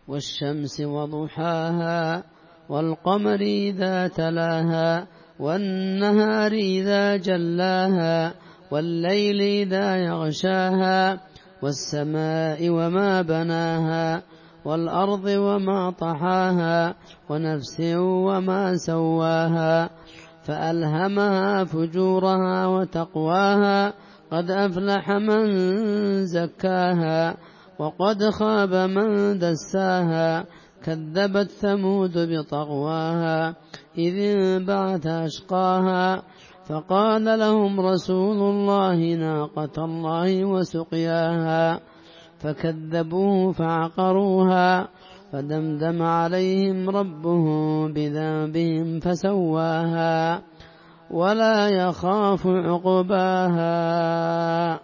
والشمس وضحاها والقمر إذا تلاها والنهار إذا جلاها والليل إذا يغشاها والسماء وما بناها والأرض وما طحاها ونفس وما سواها فألهمها فجورها وتقواها قد أفلح من زكاها وقد خاب من دساها كذبت ثمود بطغواها إذ انبعث أشقاها فقال لهم رسول الله ناقة الله وسقياها فكذبوه فعقروها فدمدم عليهم ربهم بذنبهم فسواها ولا يخاف عقباها.